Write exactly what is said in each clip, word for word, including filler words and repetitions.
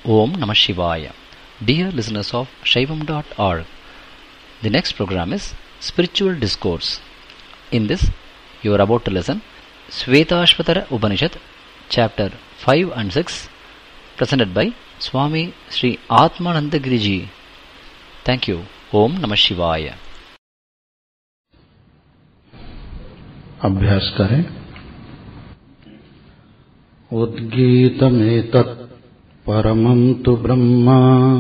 Om Namah Shivaya. Dear listeners of Shaivam dot org, the next program is Spiritual Discourse. In this, you are about to listen Shvetashvatara Upanishad, chapter five and six, presented by Swami Sri Atmanandagiri Ji. Thank you. Om Namah Shivaya. अभ्यास करें। उद्गीतमेतत् परमं तु ब्रह्म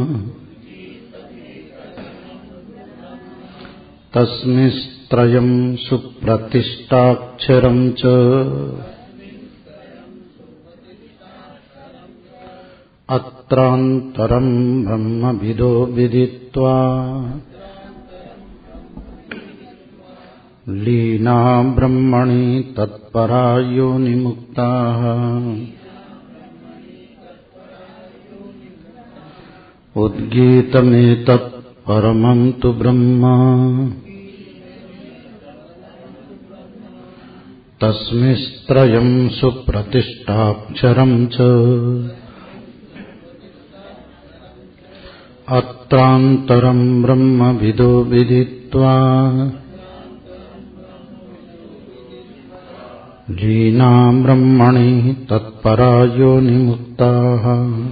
तस्मिंस्त्रयं सुप्रतिष्ठाक्षरं च अत्रान्तरं ब्रह्मविदो विदित्वा लीना ब्रह्मणि तत्परा योनिमुक्ताः उद्गीतमेतत् परमं तु ब्रह्म तस्मिंस्त्रयं सुप्रतिष्ठाक्षरं च अत्रान्तरं ब्रह्मविदो विदित्वा लीना ब्रह्मणि तत्परा योनिमुक्ताः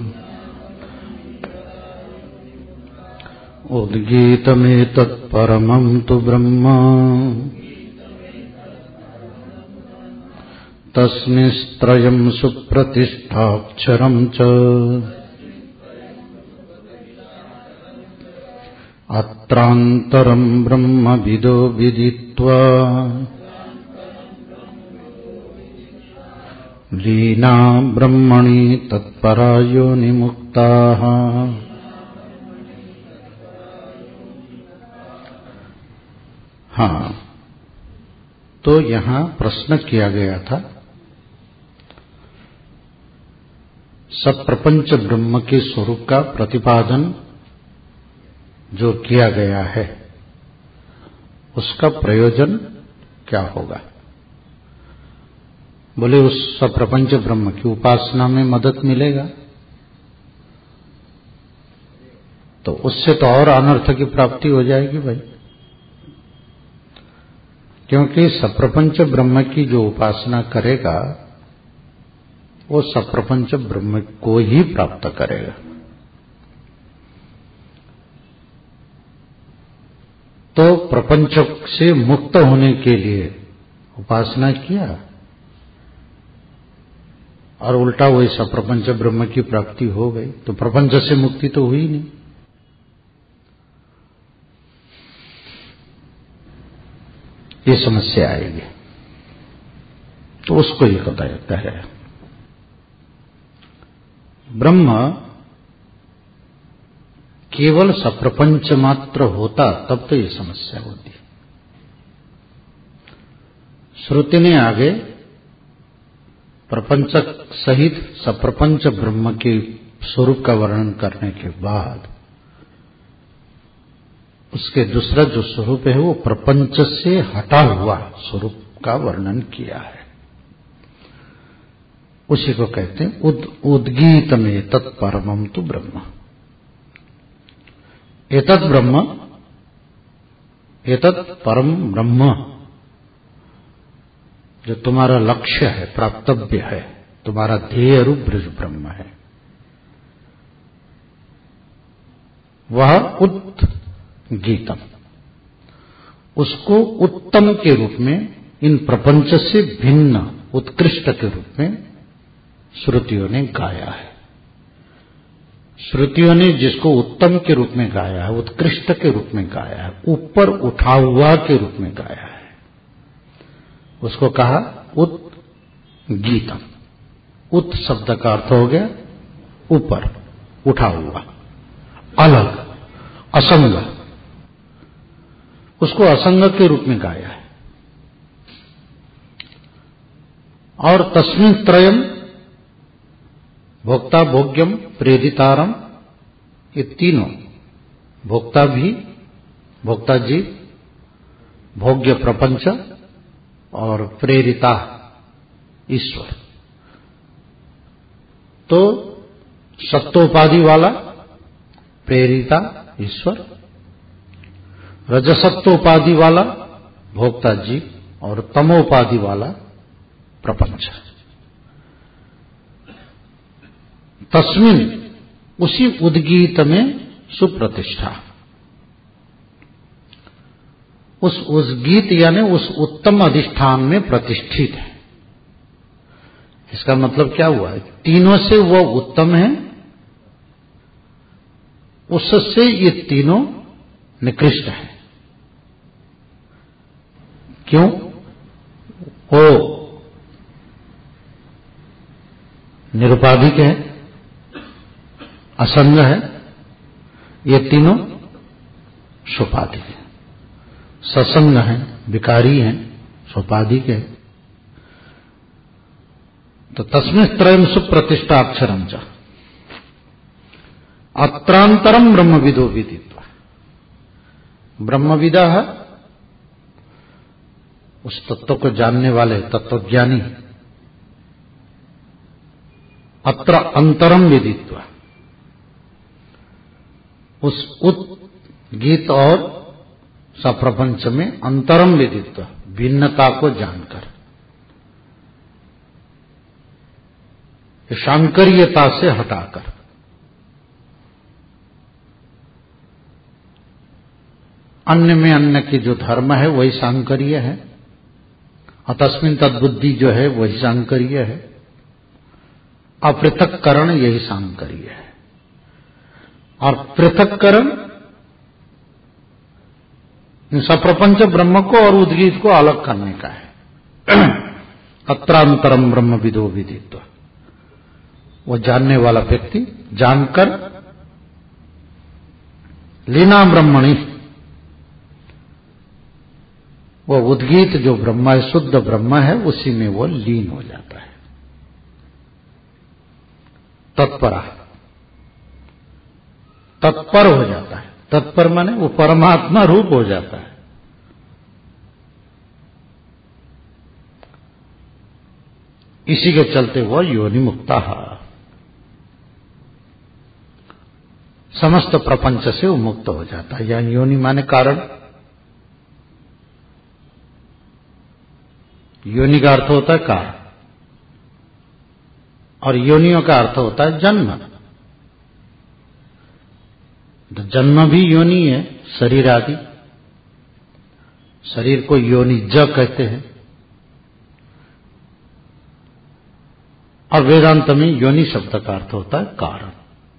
उद्गीतमेतत् परमं तु ब्रह्म तस्मिंस्त्रयं सुप्रतिष्ठाक्षरं च अत्रान्तरं ब्रह्मविदो विदित्वा लीना ब्रह्मणि तत्परा योनिमुक्ताः। हाँ, तो यहाँ प्रश्न किया गया था, सब प्रपंच ब्रह्म के स्वरूप का प्रतिपादन जो किया गया है उसका प्रयोजन क्या होगा। बोले उस सब प्रपंच ब्रह्म की उपासना में मदद मिलेगा, तो उससे तो और अनर्थ की प्राप्ति हो जाएगी भाई, क्योंकि सप्रपंच ब्रह्म की जो उपासना करेगा वो सप्रपंच ब्रह्म को ही प्राप्त करेगा। तो प्रपंच से मुक्त होने के लिए उपासना किया और उल्टा वही सप्रपंच ब्रह्म की प्राप्ति हो गई, तो प्रपंच से मुक्ति तो हुई नहीं। ये समस्या आएगी, तो उसको ये बताया है। ब्रह्म केवल सप्रपंच मात्र होता तब तो ये समस्या होती। श्रुति ने आगे प्रपंच सहित सप्रपंच ब्रह्म के स्वरूप का वर्णन करने के बाद उसके दूसरा जो स्वरूप है वो प्रपंच से हटा हुआ स्वरूप का वर्णन किया है। उसी को कहते हैं उद उद्गीत में एतत् परमं तु ब्रह्म। एतत् ब्रह्म, एतत् परम ब्रह्म जो तुम्हारा लक्ष्य है, प्राप्तव्य है, तुम्हारा ध्येय रूप ब्रज ब्रह्म है, वह उद्गीतम, उसको उत्तम के रूप में, इन प्रपंच से भिन्न उत्कृष्ट के रूप में श्रुतियों ने गाया है। श्रुतियों ने जिसको उत्तम के रूप में गाया है, उत्कृष्ट के रूप में गाया है, ऊपर उठा हुआ के रूप में गाया है, उसको कहा उद्गीतम। उत शब्द का अर्थ हो गया ऊपर, उठा हुआ, अलग, असंग, उसको असंग के रूप में गाया है। और तस्मिन् त्रयम् भोक्ता भोग्यम प्रेरितारम, ये तीनों, भोक्ता भी, भोक्ता जी, भोग्य प्रपंच और प्रेरिता ईश्वर, तो सत्वोपाधि वाला प्रेरिता ईश्वर, रजसत्वोपाधि वाला भोक्ता जीव और तमोपाधि वाला प्रपंच। तस्मिन उसी उद्गीत में सुप्रतिष्ठा, उस उस गीत यानी उस उत्तम अधिष्ठान में प्रतिष्ठित है। इसका मतलब क्या हुआ है? तीनों से वह उत्तम है, उससे ये तीनों निकृष्ट है। क्यों? वो निरुपाधिक है, असंग है, ये तीनों सोपाधिक है। ससंग है, विकारी है, सोपाधिक है। तो तस्मिन् त्रयम् सुप्रतिष्ठा अक्षरम च अत्रांतरम ब्रह्मविदो विदित्वा। ब्रह्मविदा है उस तत्व को जानने वाले तत्वज्ञानी, अत्र अंतरम विदित्वा, उस उत गीत और सप्रपंच में अंतरम विदित्वा, भिन्नता को जानकर, शांकर्यता से हटाकर। अन्य में अन्य की जो धर्म है वही सांकर्य है, अतस्मिन तद्बुद्धि जो है वही सांकर्य है, अपृथक्करण यही सांकर्य है। और पृथक्करण सप्रपंच ब्रह्म को और उद्गीत को अलग करने का है। अत्रांतरम ब्रह्म विदो विदित्वा, वो जानने वाला व्यक्ति जानकर लीना ब्रह्मणि, वो उद्गीत जो ब्रह्म है, शुद्ध ब्रह्म है, उसी में वो लीन हो जाता है। तत्परा, तत्पर हो जाता है। तत्पर माने वो परमात्मा रूप हो जाता है। इसी के चलते वो योनि मुक्ता, समस्त प्रपंच से वो मुक्त हो जाता है। यानी योनि माने कारण, योनि का अर्थ होता है कारण, और योनियों का अर्थ होता है जन्म। तो जन्म भी योनि है, शरीर आदि। शरीर को योनि ज कहते हैं। और वेदांत में योनि शब्द का अर्थ होता है कारण।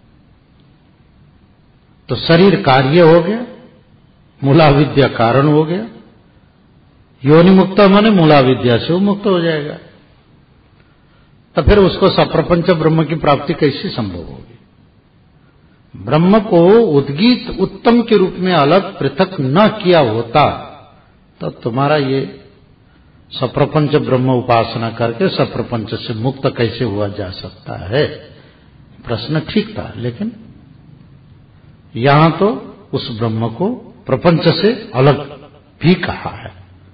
तो शरीर कार्य हो गया, मूला विद्या कारण हो गया। योनि मुक्त माने मूला विद्या से वो मुक्त हो जाएगा। तो फिर उसको सप्रपंच ब्रह्म की प्राप्ति कैसे संभव होगी? ब्रह्म को उद्गीत उत्तम के रूप में अलग पृथक न किया होता तो तुम्हारा ये सप्रपंच ब्रह्म उपासना करके सप्रपंच से मुक्त कैसे हुआ जा सकता है? प्रश्न ठीक था, लेकिन यहां तो उस ब्रह्म को प्रपंच से अलग भी कहा है।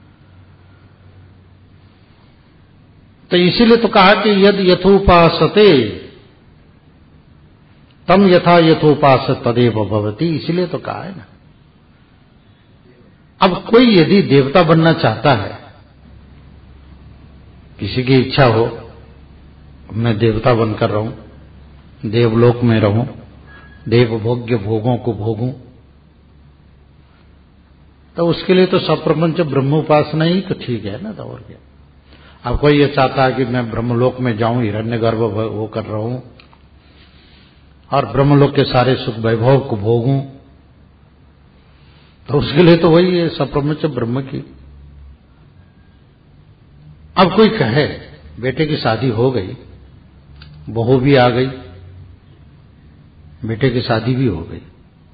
तो इसीलिए तो कहा कि यद यथोपासते तम यथा यथोपास तदेव भवति, इसीलिए तो कहा है ना। अब कोई यदि देवता बनना चाहता है, किसी की इच्छा हो मैं देवता बनकर रहूं, देवलोक में रहूं, देवभोग्य भोगों को भोगूं, तो उसके लिए तो सप्रपंच ब्रह्मोपासना ही तो ठीक है ना। तो और क्या? अब कोई ये चाहता है कि मैं ब्रह्मलोक में जाऊं, हिरण्यगर्भ वो कर रहा हूं और ब्रह्मलोक के सारे सुख वैभव को भोगूं, तो उसके लिए तो वही है सप्रपंच ब्रह्म की। अब कोई कहे बेटे की शादी हो गई, बहू भी आ गई, बेटे की शादी भी हो गई,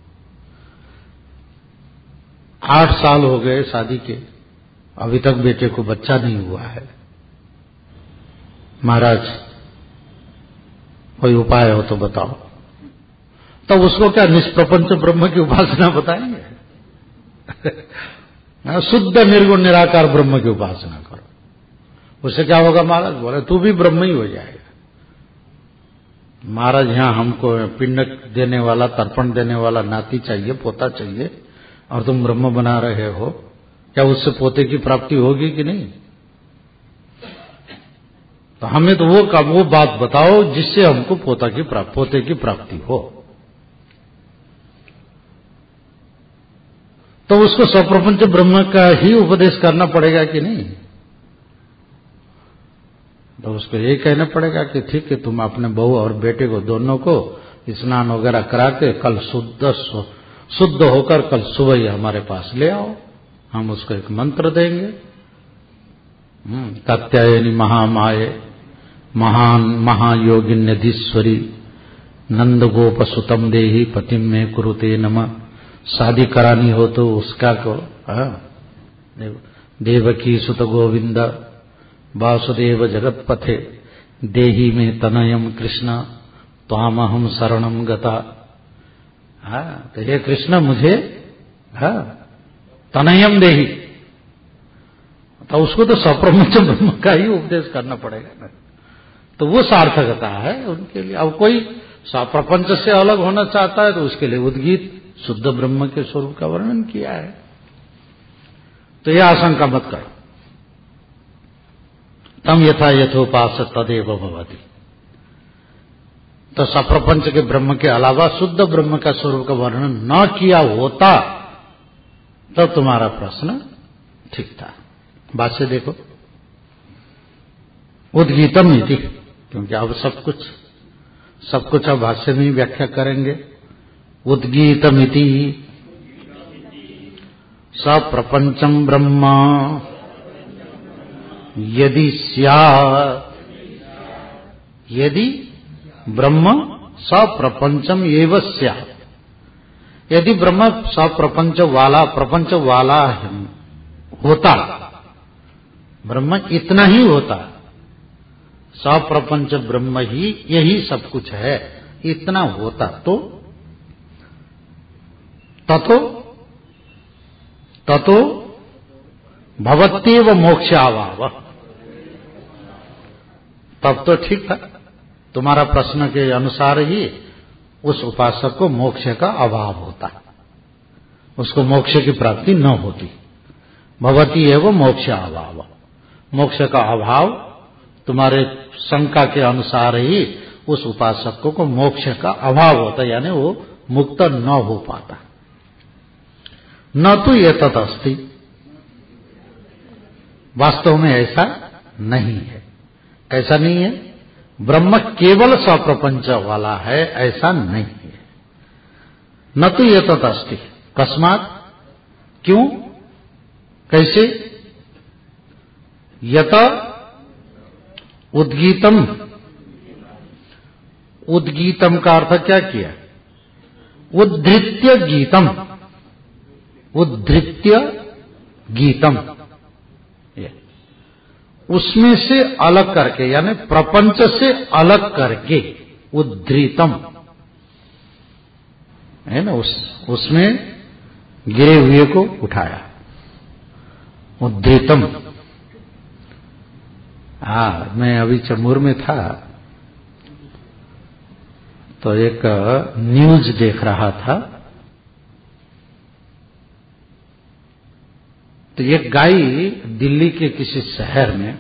आठ साल हो गए शादी के, अभी तक बेटे को बच्चा नहीं हुआ है। महाराज कोई उपाय हो तो बताओ। तो उसको क्या निष्प्रपंच ब्रह्म की उपासना बताएंगे? शुद्ध निर्गुण निराकार ब्रह्म की उपासना करो। उससे क्या होगा महाराज? बोले तू भी ब्रह्म ही हो जाएगा। महाराज यहां हमको पिंड देने वाला, तर्पण देने वाला नाती चाहिए, पोता चाहिए, और तुम ब्रह्म बना रहे हो, क्या उससे पोते की प्राप्ति होगी कि नहीं? तो हमें तो वो कब वो बात बताओ जिससे हमको पोता की प्राप्ति, पोते की प्राप्ति हो। तो उसको स्वप्रपंच ब्रह्म का ही उपदेश करना पड़ेगा कि नहीं? तो उसको यही कहना पड़ेगा कि ठीक है, तुम अपने बहू और बेटे को दोनों को स्नान वगैरह करा के कल शुद्ध शुद्ध होकर कल सुबह ही हमारे पास ले आओ, हम उसको एक मंत्र देंगे। कात्यायनी महामाये महान महायोगिन्यधीश्वरी नंद गोप सुतम देही पतिम में कुरुते नमः। शादी करानी हो तो उसका को देव, देवकी सुत गोविंद वासुदेव जगत पथे देही में तनयम कृष्ण त्वामहम शरणम गता। हाँ, तो हे कृष्ण मुझे हाँ तनयम देही, तो उसको तो स्वप्रपंच ब्रह्म का ही उपदेश करना पड़ेगा ना, तो वो सार्थकता है उनके लिए। अब कोई स्वप्रपंच से अलग होना चाहता है तो उसके लिए उद्गीत शुद्ध ब्रह्म के स्वरूप का वर्णन किया है। तो यह आशंका मत करो। तम यथा यथोपास तदेव भवति। तो सप्रपंच के ब्रह्म के अलावा शुद्ध ब्रह्म का स्वरूप का वर्णन न किया होता तो तुम्हारा प्रश्न ठीक था। बात से देखो, उद्गीतम इति, क्योंकि अब सब कुछ सब कुछ अब भाष्य में ही व्याख्या करेंगे। उद्गीतमिति सप्रपंचम ब्रह्म यदि स्यात्, यदि ब्रह्म सप्रपंचम एव स्यात्, यदि ब्रह्म सप्रपंच वाला प्रपंच वाला होता, ब्रह्म इतना ही होता, सप्रपंच ब्रह्म ही यही सब कुछ है, इतना होता तो ततो ततो भवत्येव मोक्षाभाव, तब तो ठीक था। तुम्हारा प्रश्न के अनुसार ही उस उपासक को मोक्ष का अभाव होता, उसको मोक्ष की प्राप्ति न होती। भवती एवं मोक्ष अभाव, मोक्ष का अभाव तुम्हारे शंका के अनुसार ही उस उपासक को मोक्ष का अभाव होता, यानी वो मुक्त न हो पाता। न तो ये तदस्ति, वास्तव में ऐसा नहीं है। कैसा नहीं है? ब्रह्म केवल स्वप्रपंच वाला है, ऐसा नहीं है। न तो ये तदस्ति, कस्मात्, क्यों, कैसे? यत उद्गीतम, उद्गीतम का अर्थ क्या किया? उद्धृत्य गीतम, उद्धृत्य गीतम, उसमें से अलग करके, यानी प्रपंच से अलग करके उद्धृतम है ना, उस उसमें गिरे हुए को उठाया, उद्धृतम। हाँ, मैं अभी चमूर में था तो एक न्यूज देख रहा था, तो एक गाय दिल्ली के किसी शहर में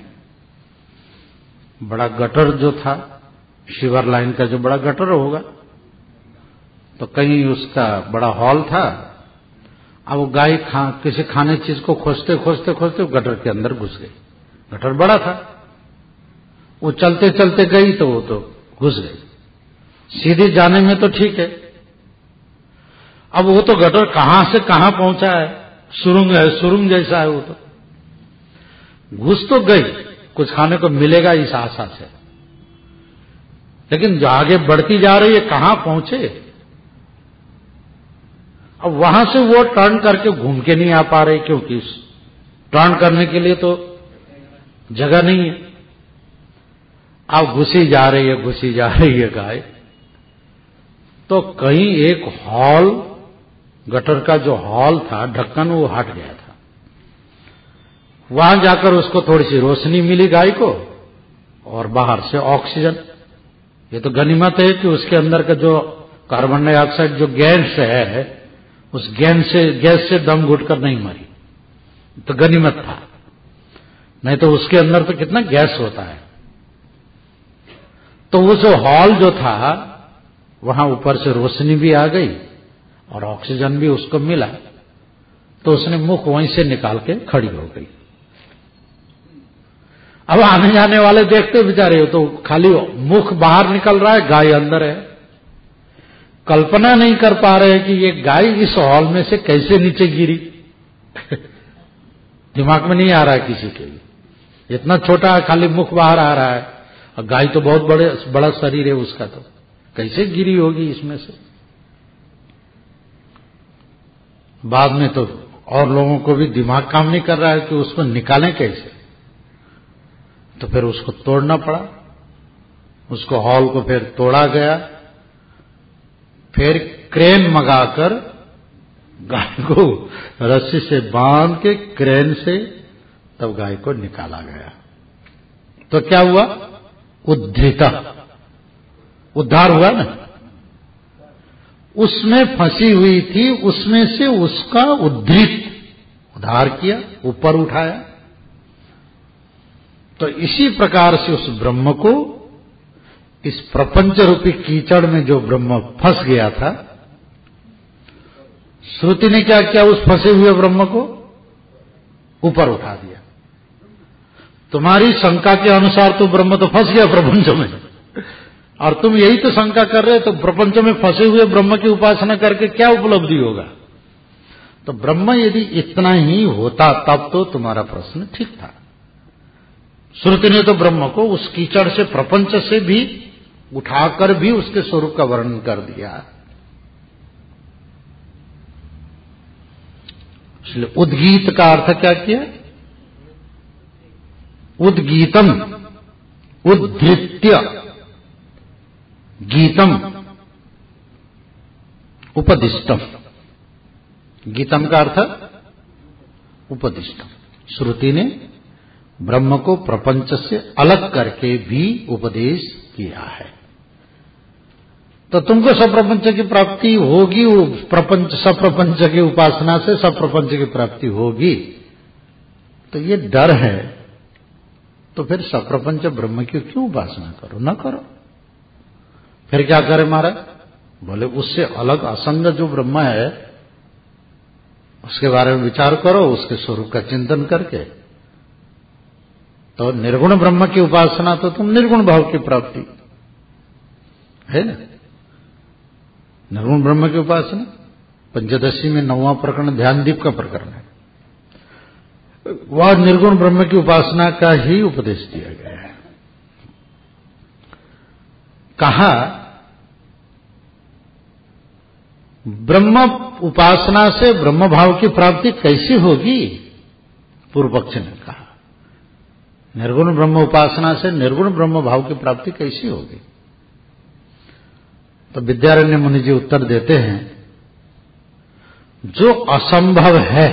बड़ा गटर जो था, शिवर लाइन का जो बड़ा गटर होगा, तो कहीं उसका बड़ा हॉल था। अब वो गाय खा, किसी खाने चीज को खोजते खोजते खोजते गटर के अंदर घुस गई। गटर बड़ा था, वो चलते चलते गई तो वो तो घुस गई। सीधे जाने में तो ठीक है, अब वो तो गटर कहां से कहां पहुंचा है, सुरुंग है, सुरुंग जैसा है, वो तो घुस तो गई, कुछ खाने को मिलेगा इस आशा से, लेकिन जो आगे बढ़ती जा रही है कहां पहुंचे। अब वहां से वो टर्न करके घूम के नहीं आ पा रहे, क्योंकि टर्न करने के लिए तो जगह नहीं है। अब घुसी जा रही है, घुसी जा रही है गाय, तो कहीं एक हॉल, गटर का जो हॉल था ढक्कन, वो हट गया था। वहां जाकर उसको थोड़ी सी रोशनी मिली गाय को, और बाहर से ऑक्सीजन, ये तो गनीमत है कि उसके अंदर का जो कार्बन डाइऑक्साइड जो गैस है, उस गैस से गैस से दम घुटकर नहीं मरी, तो गनीमत था। नहीं तो उसके अंदर तो कितना गैस होता है। तो वो जो हॉल जो था, वहां ऊपर से रोशनी भी आ गई और ऑक्सीजन भी उसको मिला, तो उसने मुख वहीं से निकाल के खड़ी हो गई। अब आने जाने वाले देखते बेचारे हो तो खाली मुख बाहर निकल रहा है, गाय अंदर है। कल्पना नहीं कर पा रहे कि ये गाय इस हॉल में से कैसे नीचे गिरी। दिमाग में नहीं आ रहा है किसी के लिए। इतना छोटा खाली मुख बाहर आ रहा है, और गाय तो बहुत बड़े बड़ा शरीर है उसका, तो कैसे गिरी होगी इसमें से। बाद में तो और लोगों को भी दिमाग काम नहीं कर रहा है कि उसको निकालें कैसे, तो फिर उसको तोड़ना पड़ा। उसको हॉल को फिर तोड़ा गया, फिर क्रेन मंगाकर गाय को रस्सी से बांध के क्रेन से तब गाय को निकाला गया। तो क्या हुआ? उद्धृता, उद्धार हुआ ना। उसमें फंसी हुई थी, उसमें से उसका उद्धृत, उद्धार किया, ऊपर उठाया। तो इसी प्रकार से उस ब्रह्म को, इस प्रपंच रूपी कीचड़ में जो ब्रह्म फंस गया था, श्रुति ने क्या किया? उस फंसे हुए ब्रह्म को ऊपर उठा दिया। तुम्हारी शंका के अनुसार तो ब्रह्म तो फंस गया प्रपंच में, और तुम यही तो शंका कर रहे, तो प्रपंच में फंसे हुए ब्रह्म की उपासना करके क्या उपलब्धि होगा? तो ब्रह्म यदि इतना ही होता तब तो तुम्हारा प्रश्न ठीक था। श्रुति ने तो ब्रह्म को उस कीचड़ से, प्रपंच से भी उठाकर भी उसके स्वरूप का वर्णन कर दिया। इसलिए उद्गीत का अर्थ क्या किया? उद्गीतम, उद्धृत्य, गीतम, उपदिष्टम। गीतम का अर्थ उपदिष्टम। श्रुति ने ब्रह्म को प्रपंच से अलग करके भी उपदेश किया है। तो तुमको सप्रपंच की प्राप्ति होगी, प्रपंच सप्रपंच की उपासना से सप्रपंच की प्राप्ति होगी। तो ये डर है, तो फिर सप्रपंच ब्रह्म की क्यों उपासना करो? न करो। फिर क्या करे महाराज? बोले उससे अलग असंग जो ब्रह्म है उसके बारे में विचार करो, उसके स्वरूप का चिंतन करके। तो निर्गुण ब्रह्म की उपासना तो तुम निर्गुण भाव की प्राप्ति है ना। निर्गुण ब्रह्म की उपासना पंचदशी में नौवां प्रकरण ध्यानदीप का प्रकरण है, वह निर्गुण ब्रह्म की उपासना का ही उपदेश दिया गया है। कहा ब्रह्म उपासना से ब्रह्म भाव की प्राप्ति कैसी होगी? पूर्व पक्ष ने कहा निर्गुण ब्रह्म उपासना से निर्गुण ब्रह्म भाव की प्राप्ति कैसी होगी? तो विद्यारण्य मुनि जी उत्तर देते हैं, जो असंभव है,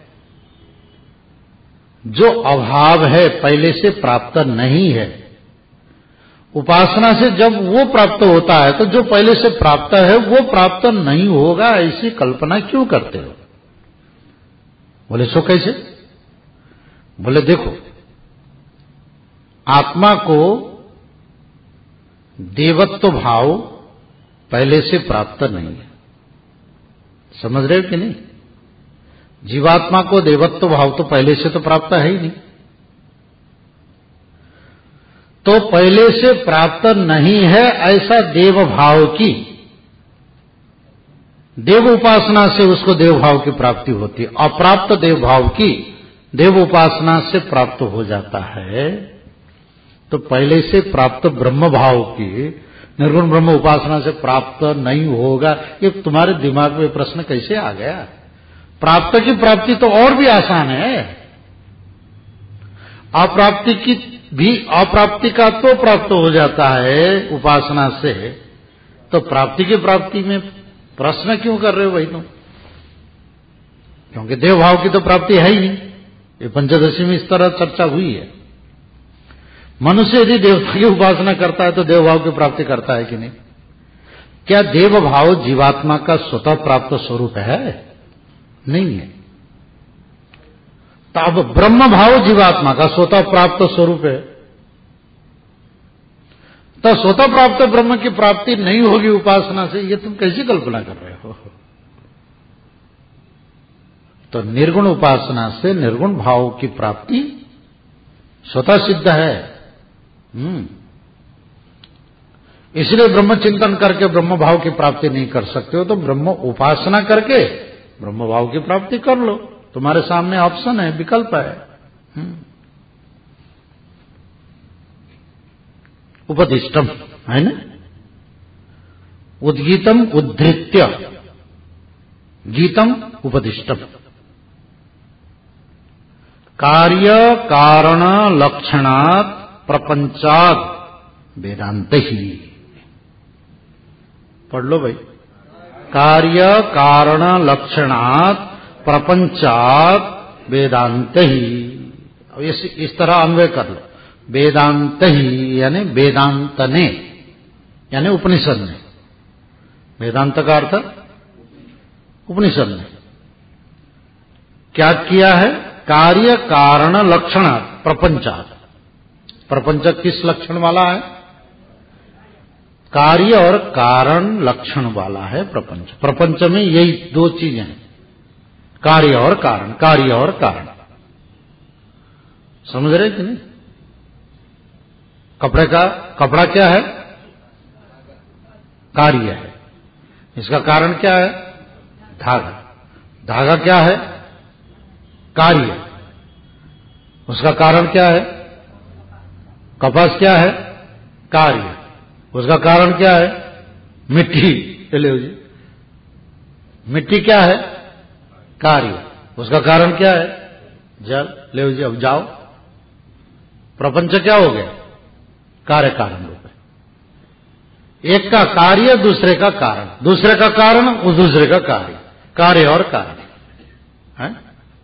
जो अभाव है, पहले से प्राप्त नहीं है, उपासना से जब वो प्राप्त होता है तो जो पहले से प्राप्त है वो प्राप्त नहीं होगा, ऐसी कल्पना क्यों करते हो? बोले सो कैसे? बोले देखो, आत्मा को देवत्व भाव पहले से प्राप्त नहीं है, समझ रहे हो कि नहीं? जीवात्मा को देवत्व भाव तो पहले से तो प्राप्त है ही नहीं। तो पहले से प्राप्त नहीं है ऐसा देव भाव की, देव उपासना से उसको देव भाव की प्राप्ति होती है। अप्राप्त देव भाव की देव उपासना से प्राप्त हो जाता है। तो पहले से प्राप्त ब्रह्म भाव की निर्गुण ब्रह्म उपासना से प्राप्त नहीं होगा, ये तुम्हारे दिमाग में प्रश्न कैसे आ गया? प्राप्त की प्राप्ति तो और भी आसान है। अप्राप्ति की भी, अप्राप्ति का तो प्राप्त हो जाता है उपासना से, तो प्राप्ति की प्राप्ति में प्रश्न क्यों कर रहे हो भाई तुम? क्योंकि देव भाव की तो प्राप्ति है ही नहीं। ये पंचदशी में इस तरह चर्चा हुई है। मनुष्य यदि देवता की उपासना करता है तो देव भाव की प्राप्ति करता है कि नहीं? क्या देव भाव जीवात्मा का स्वतः प्राप्त स्वरूप है? नहीं है। तो अब ब्रह्म भाव जीवात्मा का स्वतः प्राप्त स्वरूप है, तो स्वतः प्राप्त ब्रह्म की प्राप्ति नहीं होगी उपासना से, ये तुम कैसी कल्पना कर रहे हो? तो निर्गुण उपासना से निर्गुण भाव की प्राप्ति स्वतः सिद्ध है। हम्म इसलिए ब्रह्म चिंतन करके ब्रह्म भाव की प्राप्ति नहीं कर सकते हो, तो ब्रह्म उपासना करके ब्रह्म भाव की प्राप्ति कर लो। तुम्हारे सामने ऑप्शन है, विकल्प है। हम्म उपदिष्टम है ना, उद्गीतम उद्धृत्य गीतम उपदिष्टम, कार्य कारण लक्षणात् प्रपंचात् वेदांत ही। पढ़ लो भाई। कार्य कारण लक्षणात् प्रपंचात् वेदांत ही। अब इस, इस तरह अन्वय कर लो। वेदांत ही यानी वेदांत ने, यानी उपनिषद ने। वेदांत का अर्थ उपनिषद ने क्या किया है? कार्य कारण लक्षणात् प्रपंचात्। प्रपंच किस लक्षण वाला है? कार्य और कारण लक्षण वाला है प्रपंच। प्रपंच में यही दो चीजें हैं, कार्य और कारण, कार्य और कारण। समझ रहे कि नहीं? कपड़े का कपड़ा क्या है? कार्य है। इसका कारण क्या है? धागा। धागा क्या है? कार्य। उसका कारण क्या है? कपास क्या है? कार्य। उसका कारण क्या है? मिट्टी। ले जी, मिट्टी क्या है? कार्य। उसका कारण क्या है? जल। ले जी, अब जाओ। प्रपंच क्या हो गया? कार्य कारण रूप है। एक का कार्य, दूसरे का कारण, दूसरे का कारण और दूसरे का कार्य। कार्य और कारण है।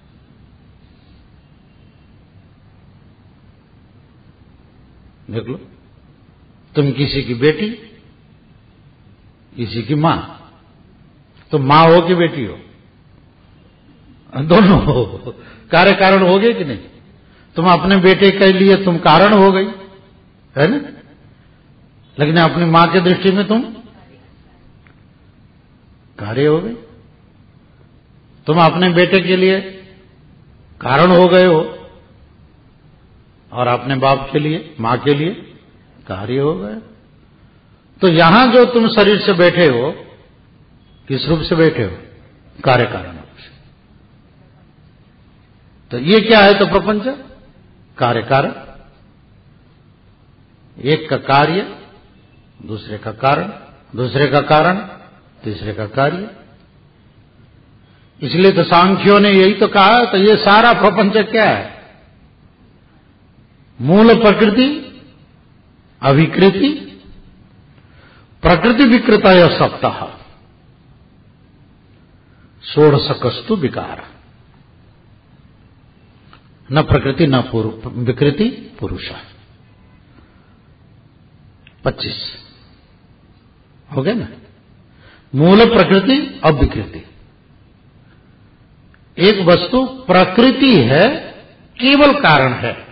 देख लो, तुम किसी की बेटी, किसी की मां, तो मां हो कि बेटी हो? दोनों हो। कार्य कारण हो गए कि नहीं? तुम अपने बेटे के लिए तुम कारण हो गई, है ना? लेकिन अपनी मां की दृष्टि में तुम कार्य हो गई। तुम अपने बेटे के लिए कारण हो गए हो और अपने बाप के लिए, मां के लिए कार्य हो गए। तो यहां जो तुम शरीर से बैठे हो, किस रूप से बैठे हो? कार्य कारण रूप से। तो ये क्या है? तो प्रपंच कार्य कारण। एक का कार्य, दूसरे का कारण, दूसरे का कारण, तीसरे का कार्य। इसलिए तो सांख्यों ने यही तो कहा, तो ये सारा प्रपंच क्या है? मूल प्रकृति, अविकृति, प्रकृति विकृतय सप्ताह, षोडशकस्तु विकार। न प्रकृति न विकृति पुरुष। पच्चीस हो गए ना? मूल प्रकृति अब विकृति। एक वस्तु प्रकृति है, केवल कारण है,